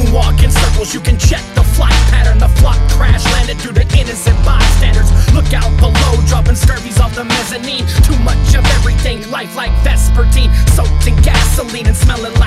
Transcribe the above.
moonwalk in circles. You can check the flight pattern. The flock crash landed due to innocent bystanders. Look out below, dropping scurvies off the mezzanine. Too much of everything, life like Vespertine, soaked in gasoline and smelling